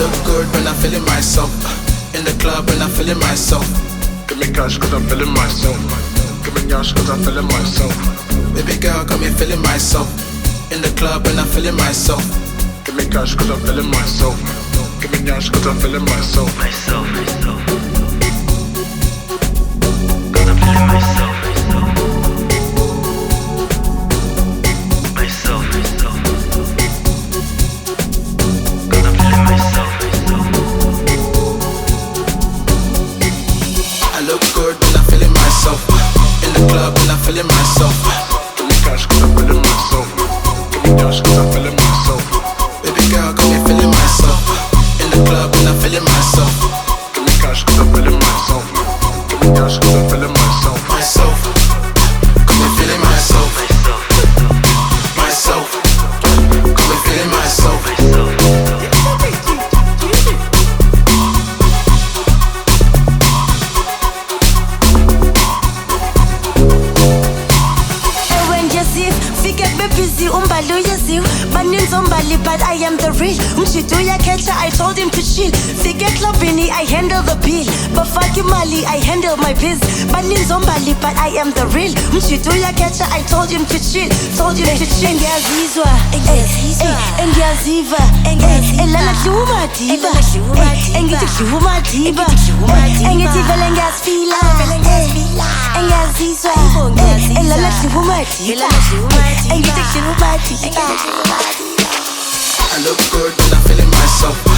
look good when I'm feeling myself. In the club when I'm feeling myself. Give me cash cause I'm feeling myself. Give me cash cause I'm feeling myself. Baby girl got me feeling myself. In the club when I'm feeling myself. Give me cash cause I'm feeling myself. Give me cash cause I'm feeling myself. Myself. Cause I'm feeling myself. Feeling myself. Give me cash cause I'm feeling myself. Give me cash cause I'm feeling myself. Baby girl got me feeling myself. In the club when I'm feeling myself. Give me cash cause I'm feeling myself. Give me cash cause I'm feeling myself. Myself. Got me feeling myself. Myself. Got me feeling myself. But I am the real. Mchiduya catcher, I told him to chill. Figure clubini, I handle the bill. But fuck you, Mali, I handle my biz. Banin zombali, but I am the real. Mchiduya catcher, I told him to chill. Told him to chill. Engiyazizwa, engiyaziva, elala dluma diva, engithi dluma diva, engithi vele ngiyazifila, engiyazizwa, elala dluma diva, engithi dluma diva. I look good when I'm feeling myself.